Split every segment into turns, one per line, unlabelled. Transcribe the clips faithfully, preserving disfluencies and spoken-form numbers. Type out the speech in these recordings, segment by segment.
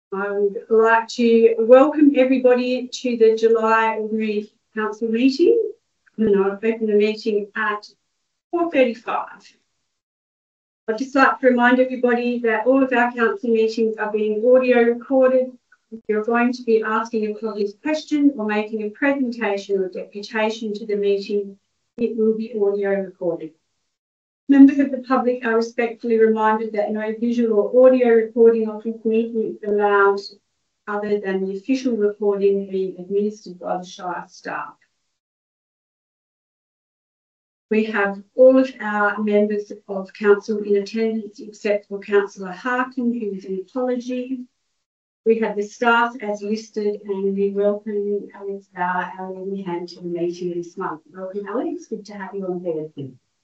I would like to welcome everybody to the July Ordinary Council meeting, and I'll open the meeting at four thirty-five. I'd just like to remind everybody that all of our council meetings are being audio recorded. If you're going to be asking a public question or making a presentation or deputation to the meeting, it will be audio recorded. Members of the public are respectfully reminded that no visual or audio recording of this meeting is allowed other than the official recording being administered by the Shire staff. We have all of our members of council in attendance except for Councillor Harkin, who is an apology. We have the staff as listed, and we welcome Alex Barr, our leading hand, to the meeting this month. Welcome, Alex. Good to have you on board.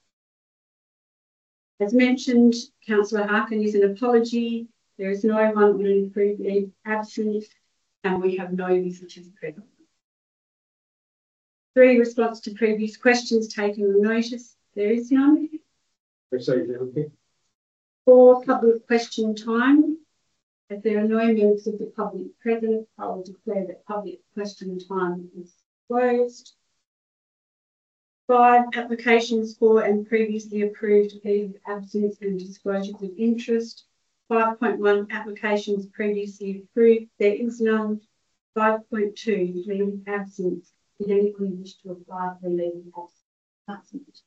As mentioned, Councillor Harkin is an apology. There is no one on an approved leave absent, and we have no visitors present. Three, response to previous questions taken on notice. There is none. Four, public question time. As there are no members of the public present, I will declare that public question time is closed. Five, applications for and previously approved leave of absence and disclosures of interest. five point one, applications previously approved. There is none. five point two, leave of absence. Did anyone wish to apply for leave of absence?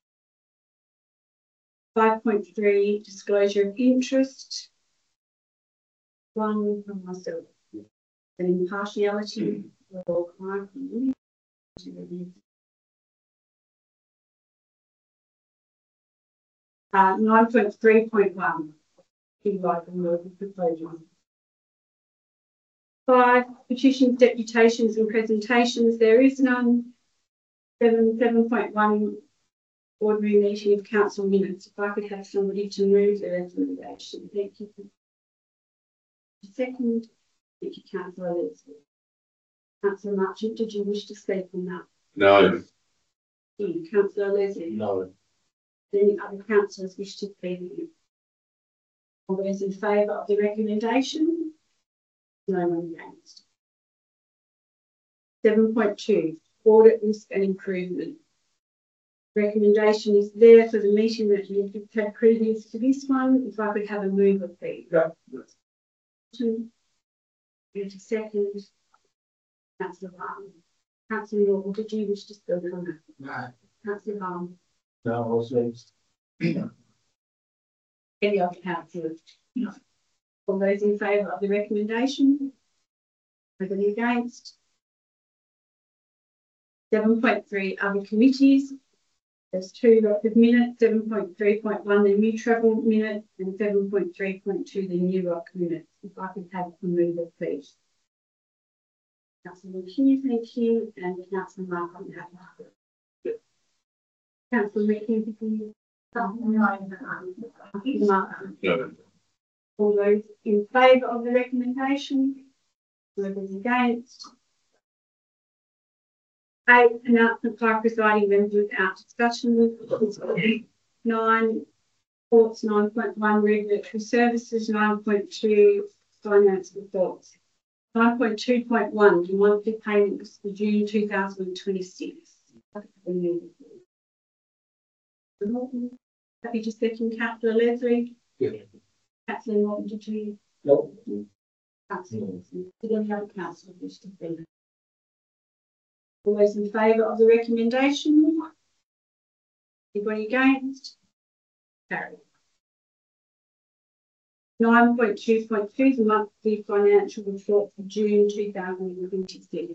five point three, disclosure of interest. One from myself. An impartiality or client to review. Uh, nine point three point one, five, petitions, deputations and presentations. There is none. Seven, seven point one, ordinary meeting of council minutes. If I could have somebody to move the recommendation. Thank you. Second, thank you, Councillor Leslie. Councillor Marchant, did you wish to speak on that?
No.
Councillor Leslie?
No.
Any other councillors wish to speak? All those in favour of the recommendation? No one against. seven point two, audit risk and improvement. Recommendation is there for the meeting that you've had previous to this one. If I could have a mover, please.
Yeah.
Two. Second. Councillor Barn. Councillor Norton, did you wish to speak on that?
No.
Councillor Barn.
No, also.
Any other councillors? No. All those in favour of the recommendation? Anybody against? seven point three, other committees. There's two ROCKED minutes, seven point three point one, the new travel minute, and seven point three point two, the new ROC minutes. If I could have a mover, please. Councillor Hughes, thank you, and Councillor Markham. Councillor Meekin, thank you.
No.
All those in favour of the recommendation? Whoever's against? Eight, announcement by presiding member without discussion. Nine, reports. Nine point one, regulatory services. Nine point two, finance reports. Nine point two point one, the monthly payments for June two thousand twenty-six. Happy to second. Councillor Leslie.
Yeah.
Councillor Norton, did you?
No.
Councillor Leslie. Did any other councillor wish to speak? All those in favour of the recommendation? Anybody against? Carried. nine point two point two, the monthly financial report for June two thousand twenty-six.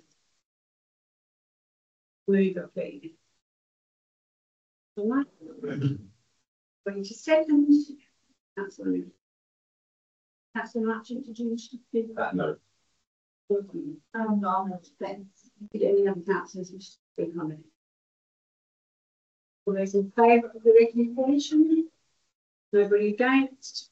Mover, please. All right. Going to second. Councillor Councillor Marchant, did you wish to speak?
Uh, no.
Um, no, thanks. Did any other councillors wish to speak on it? All those in favour of the recommendation? Nobody against?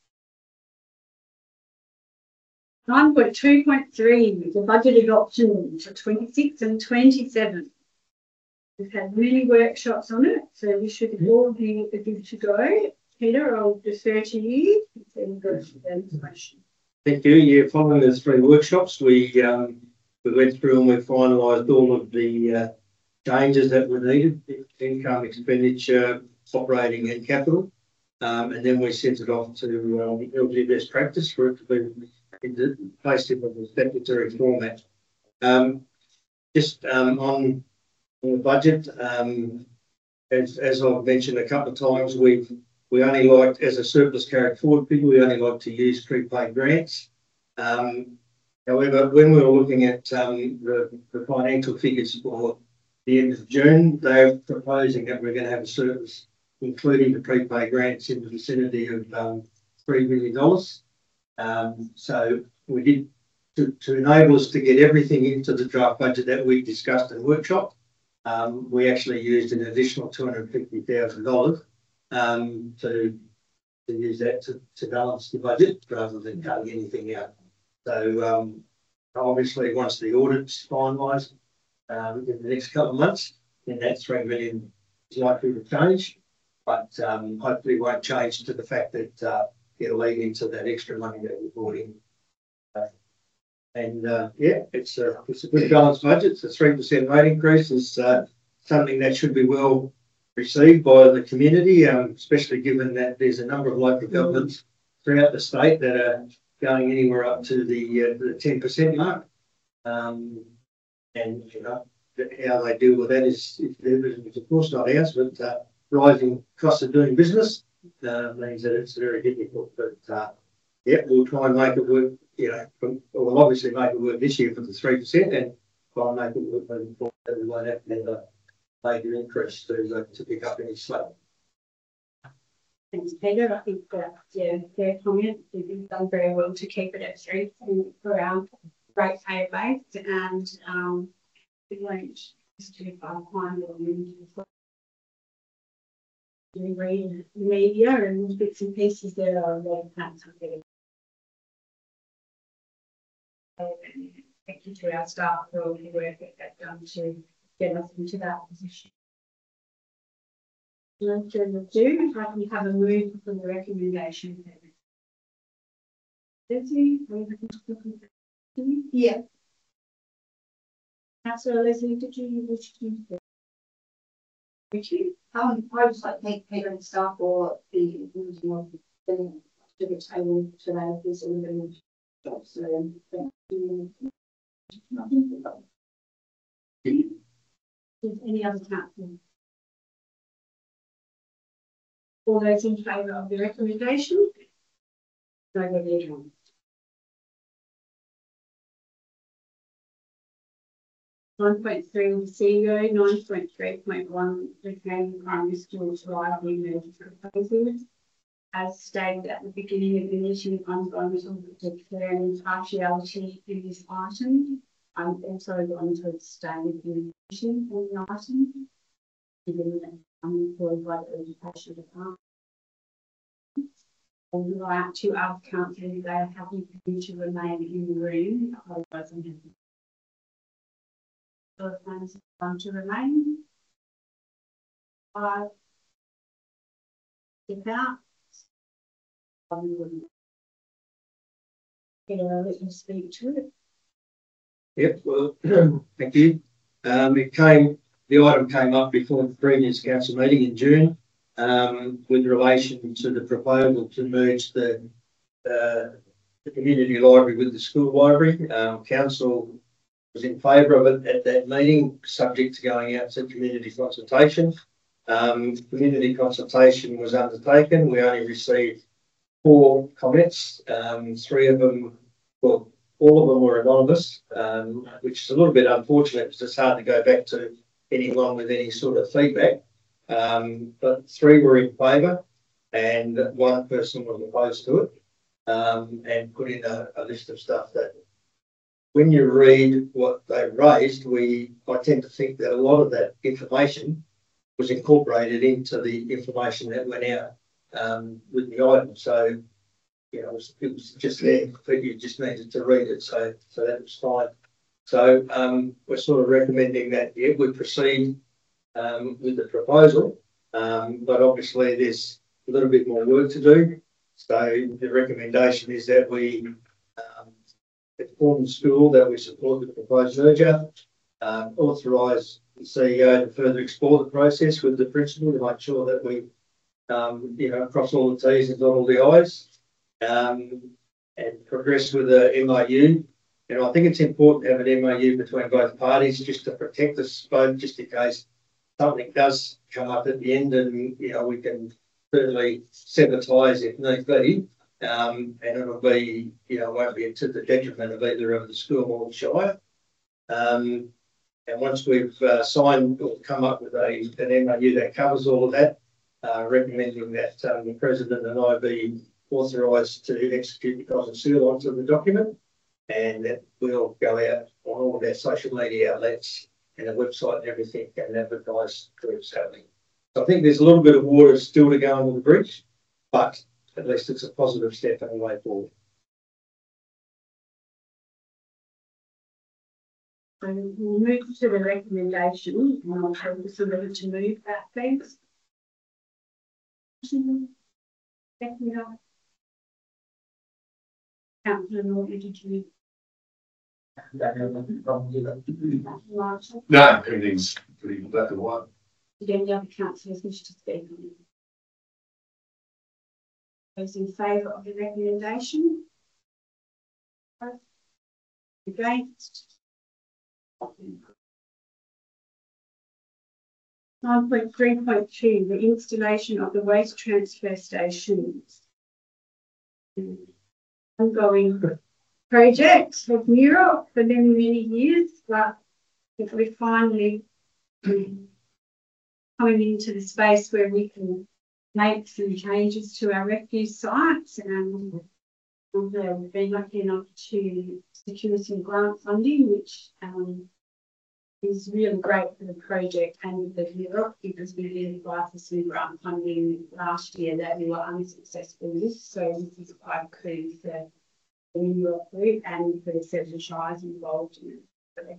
nine point two point three, the budget adoption for twenty-six and twenty-seven. We've had many workshops on it, so we should all be good to go. Peter, I'll defer to you. Any information.
Thank you. Yeah, following the three workshops, we um, we went through and we finalised all of the uh, changes that were needed: income, expenditure, operating, and capital. Um, and then we sent it off to um, L G best practice for it to be in the, placed in the statutory format. Um, just um, on, on the budget, um, as as I've mentioned a couple of times, we've we only like, as a surplus carried forward figure, we only like to use prepaid grants. Um, however, when we were looking at um, the, the financial figures for the end of June, they're proposing that we're going to have a surplus, including the prepaid grants, in the vicinity of um, three million dollars. Um, so we did, to, to enable us to get everything into the draft budget that we discussed in workshop, um, we actually used an additional two hundred fifty thousand dollars um, to, to use that to, to balance the budget rather than cutting anything out. So um, obviously once the audit's finalised um, in the next couple of months, then that three million is likely to change, but um, hopefully won't change to the fact that uh, it'll lead into that extra money that we brought in. Uh, and uh, yeah, it's a, it's a good balanced budget. It's a three percent rate increase. Is uh, something that should be well received by the community, um, especially given that there's a number of local governments throughout the state that are going anywhere up to the uh, the ten percent mark. Um, and you know how they deal with that is, is of course not ours, but uh, rising costs of doing business uh, means that it's very difficult. But uh, yeah, we'll try and make it work. You know, from, we'll obviously make it work this year for the three percent, and try and make it work moving forward. That we won't have to have a major increase to uh, to pick up any slack.
Thanks, Peter. I think that, yeah, their comment, you've done very well to keep it at three for our ratepayer base, and um, we won't just too far behind what we read the media and bits and pieces that are a lot of parts of it. Thank you to our staff for all the work that they've done to get us into that position. No further ado, if I can have a move for the recommendation. Leslie, yeah. Councillor Leslie, did you wish to? Richie?
Um, I would just like to thank Peter and staff for the inclusion of the to the table today. There's a little job, so thank you. Nothing.
Is any other councillor? All those in favour of the recommendation? Nobody against. nine point three with C E O, nine point three point one retaining primary school library merger proposals. As stated at the beginning of the meeting, I'm going to declare impartiality in this item. I'm also going to abstain in the meeting on the item, given that I'm employed by the Education Department. I would like to ask councillors if they are happy for you to remain in the room, otherwise I'm happy. So if I'm to remain, five, step out. I wouldn't. You know, let you speak to it.
Yep, well, thank you. Um, it came, the item came up before the previous council meeting in June um, with relation to the proposal to merge the, uh, the community library with the school library. Um, council was in favour of it at that meeting, subject to going out to community consultation. Um, community consultation was undertaken. We only received four comments. Um, three of them, well, all of them were anonymous, um, which is a little bit unfortunate because it's hard to go back to anyone with any sort of feedback. Um, but three were in favour and one person was opposed to it, um, and put in a, a list of stuff that when you read what they raised, we I tend to think that a lot of that information was incorporated into the information that went out um, with the item. So, you know, it was, it was just there, but you just needed to read it. So, so that was fine. So um, we're sort of recommending that, yeah, we proceed um, with the proposal, um, but obviously there's a little bit more work to do. So the recommendation is that we inform the school that we support the proposed merger, um, authorise the C E O to further explore the process with the principal to make sure that we, um, you know, cross all the T's and dot all the I's, um, and progress with the M O U. And I think it's important to have an M O U between both parties just to protect us both, just in case something does come up at the end, and you know we can certainly sever ties if need be. Um, and it'll be, you know, won't be to the detriment of either of the school or the Shire. Um, and once we've uh, signed or come up with a, an M O U that covers all of that, uh, recommending that um, the President and I be authorised to execute the cross and seal onto the document, and that will go out on all of our social media outlets and the website and everything, and advertise where it's happening. So I think there's a little bit of water still to go under the bridge, but at least it's a positive step and a way forward.
So we'll move to the recommendation, and I'll tell somebody to move that, thanks. Councillor Norton, did you?
No, everything's pretty black and white.
Did any other councillors wish to speak on it? Those in favour of the recommendation? Against? nine point three point two, the installation of the waste transfer stations. Ongoing project of Mura for many, many years, but if we're finally um, coming into the space where we can make some changes to our refuse sites, and um, we've been lucky enough to secure some grant funding, which um, is really great for the project and the Europe, because we did apply for some grant funding last year that we were unsuccessful with. So this is quite a coup for the New York group and for the seven shires involved in it.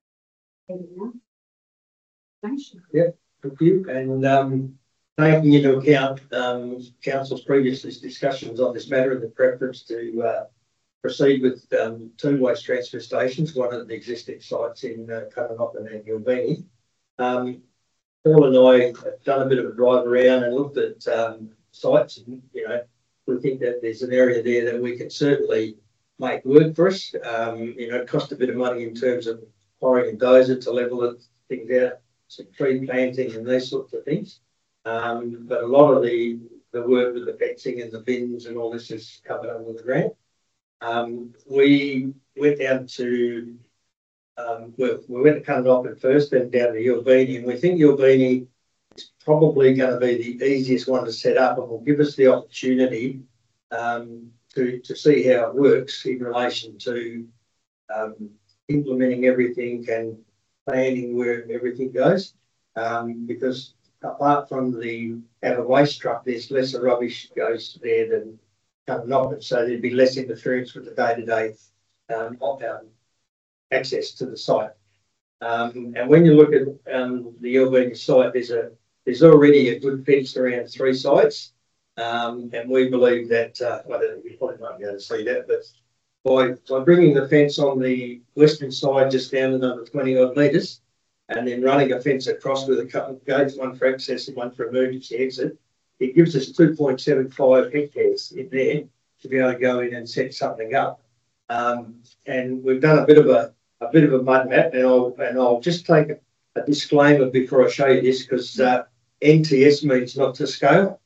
Yeah, thank you. And um, taking into account um, Council's previous discussions on this matter and the preference to uh, proceed with um, two waste transfer stations, one at the existing sites in uh, Cunnamup and Gilbini. Um, Paul and I have done a bit of a drive around and looked at um, sites, and you know, we think that there's an area there that we can certainly make work for us. Um, you know, it cost a bit of money in terms of hiring a dozer to level it, things out, some tree planting and these sorts of things. Um, but a lot of the, the work with the fencing and the bins and all this is covered under the grant. Um, we went down to, um, we, we went to Cunnamup first, then down to Gilbini, and we think Gilbini is probably going to be the easiest one to set up, and will give us the opportunity um, to, to see how it works in relation to um, implementing everything and planning where everything goes. Um, because apart from the outer waste truck, there's lesser rubbish goes there than Cunnamup, so there'd be less interference with the day-to-day um, um, access to the site. Um, and when you look at um, the Gilbini site, there's a there's already a good fence around three sites, um, and we believe that uh, well, you probably won't be able to see that, but by by bringing the fence on the western side just down another twenty odd metres, and then running a fence across with a couple of gates, one for access and one for emergency exit, it gives us two point seven five hectares in there to be able to go in and set something up. Um, and we've done a bit of a, a bit of a mud map, and I'll, and I'll just take a, a disclaimer before I show you this, because uh, N T S means not to scale.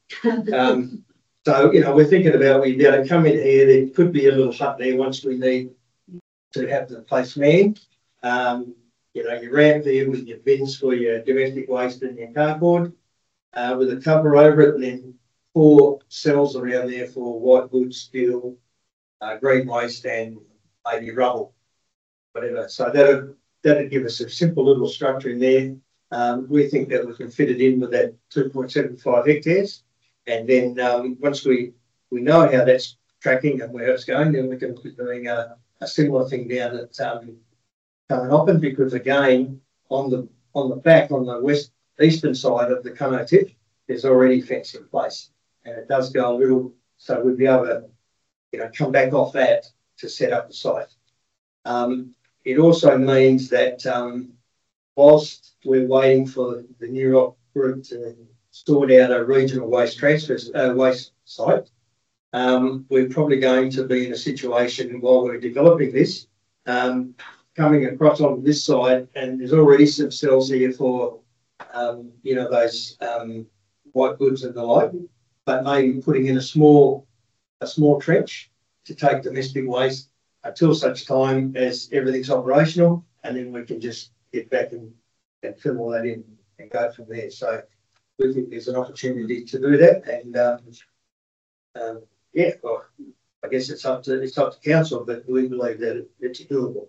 Um, so, you know, we're thinking about we'd be able to come in here, there could be a little hut there once we need to have the place manned. Um, you know, your ramp there with your bins for your domestic waste and your cardboard. Uh, with a cover over it, and then four cells around there for white wood, steel, uh, green waste, and maybe rubble, whatever. So that'll that'll give us a simple little structure in there. Um, we think that we can fit it in with that two point seven five hectares, and then um, once we we know how that's tracking and where it's going, then we can be doing a, a similar thing down at um, Cunnamup, because again on the on the back on the west. Eastern side of the Cunno tip, there's already fence in place, and it does go a little, so we'll be able to, you know, come back off that to set up the site. Um, it also means that um, whilst we're waiting for the New Rock group to sort out a regional waste transfer uh, waste site, um, we're probably going to be in a situation while we're developing this, um, coming across on this side, and there's already some cells here for, um, you know, those um, white goods and the like, but maybe putting in a small, a small trench to take domestic waste until such time as everything's operational, and then we can just get back and, and fill all that in and go from there. So we think there's an opportunity to do that, and um, um, yeah, well, I guess it's up to it's up to council, but we believe that it, it's doable.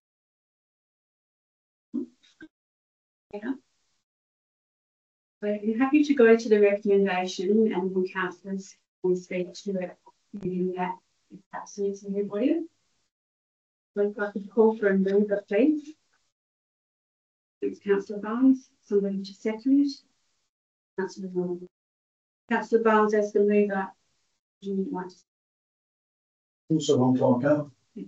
Yeah. But you're happy to go to the recommendation, and the councillors will speak to it using that if that suits everybody. So if I could call for a mover, please. Thanks, Councillor Barnes. Somebody to second it. Councillor Barnes. Councillor Barnes as the mover. Do you want to?
It's a long time ago.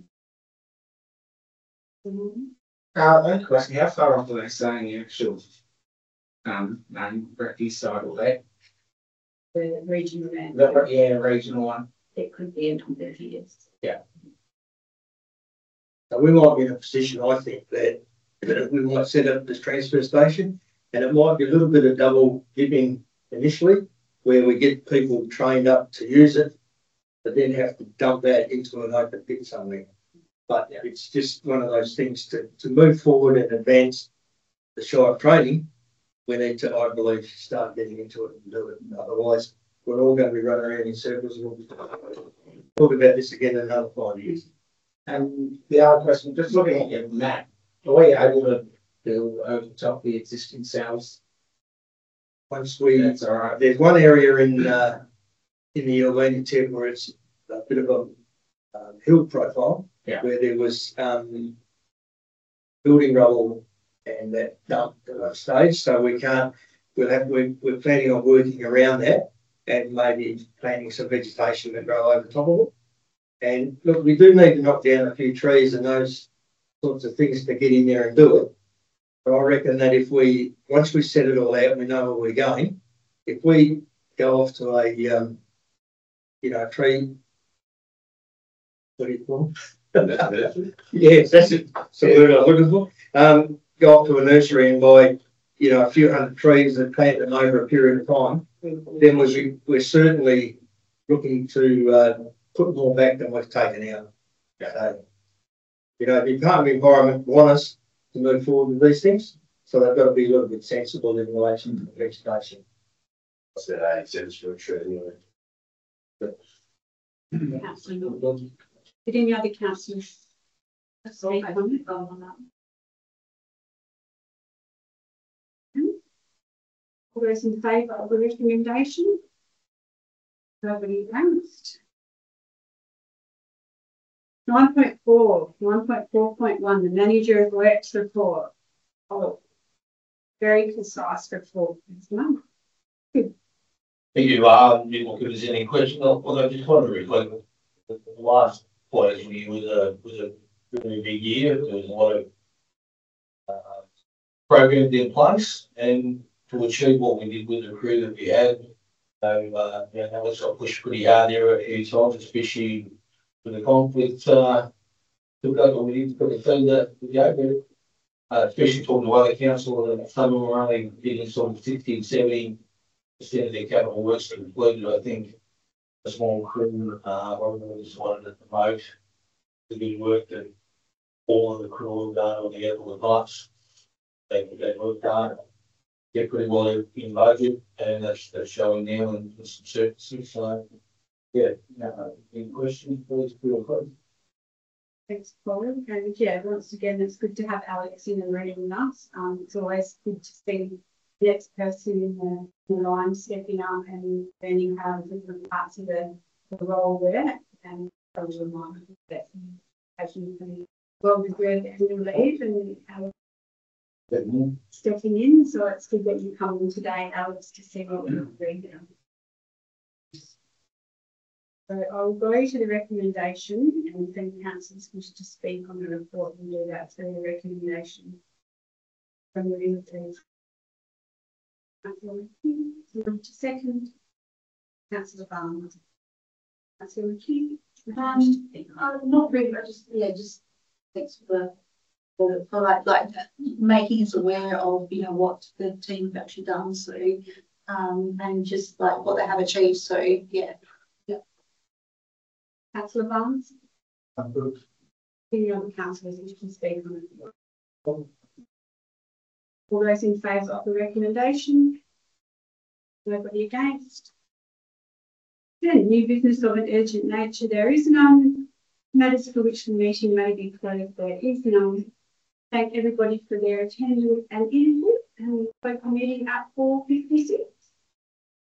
Um,
Uh, I have a question. How far off are they saying the actual um main refuse site or that?
The regional land.
The, yeah, regional one.
It could be a number of years.
So we might be in a position, I think, that we might set up this transfer station, and it might be a little bit of double dipping initially, where we get people trained up to use it, but then have to dump that into an open pit somewhere. But it's just one of those things to, to move forward and advance the Shire training. We need to, I believe, start getting into it and do it. Otherwise, we're all going to be running around in circles and we'll be talk about this again in another five years.
And the other question, just looking at your map, are we able to build over the top of the existing cells?
Once we,
That's all right.
there's one area in uh, in the Atlantic tip where it's a bit of a um, hill profile,
Yeah.
where there was um, building rubble and that dumped at that stage. So we can't. We'll have. We're, we're planning on working around that and maybe planting some vegetation to grow over top of it. And look, we do need to knock down a few trees and those sorts of things to get in there and do it. But I reckon that if we, once we set it all out and we know where we're going, if we go off to a, um, you know, a tree, what do you call them? Yes, that's it. That's the word I'm looking for. Um, go off to a nursery and buy, you know, a few hundred trees and plant them over a period of time, then we're, we're certainly looking to uh, put more back than we've taken out. So, you know, the Department of Environment want us to move forward with these things, so they've got to be a little bit sensible in relation to the vegetation.
I said eight cents for a tree anyway.
Councillor. Did any other councillors?
That's all I want to go on that.
All those in favour of the recommendation? Nobody against? Nine point four, nine point four point one, the manager of works report. Oh, very concise report.
Thank you. Um, you will give us any questions. Well, I just want to reflect that the last financial year was a was a really big year. There was a lot of uh, programs in place, and to achieve what we did with the crew that we had, so uh, you know, that got pushed pretty hard there a few times, especially with the conflict. Uh, took up what we did to put the thing that we go with. Uh, especially talking to other council, and some of them were only getting sort of sixty and seventy percent of their capital works completed. I think a small crew, uh, I really just wanted to promote the good work that all of the crew have done on the Apple pipes. They, they worked hard, get pretty well in budget, and that's, that's showing now in some services. So, yeah, no, any questions, please feel free.
Thanks, Paul. And yeah, once again, it's good to have Alex in and reading with us. Um, it's always good to see the next person in the, the line stepping up and learning how different parts of the, the role work. And I was reminded that actually well deserved annual leave and Alex stepping in. So it's good that you come in today, Alex, to see what we're doing. So I will go to the recommendation, and if any councillors wish to speak on the report, we'll do that through the recommendation from the ministers. Second, councillor Barnes. Councillor King.
Um, uh, not really, I just, yeah, just thanks for, for, for like, like making us aware of, you know, what the team have actually done, so, um, and just like what they have achieved, so, yeah.
Councillor Barnes.
Approved.
Any other councillors wish to speak on it? All those in favour of the recommendation? Nobody against? Then, new business of an urgent nature, there is none. Matters for which the meeting may be closed, there is none. Thank everybody for their attendance and input, and we'll open meeting at four fifty-six.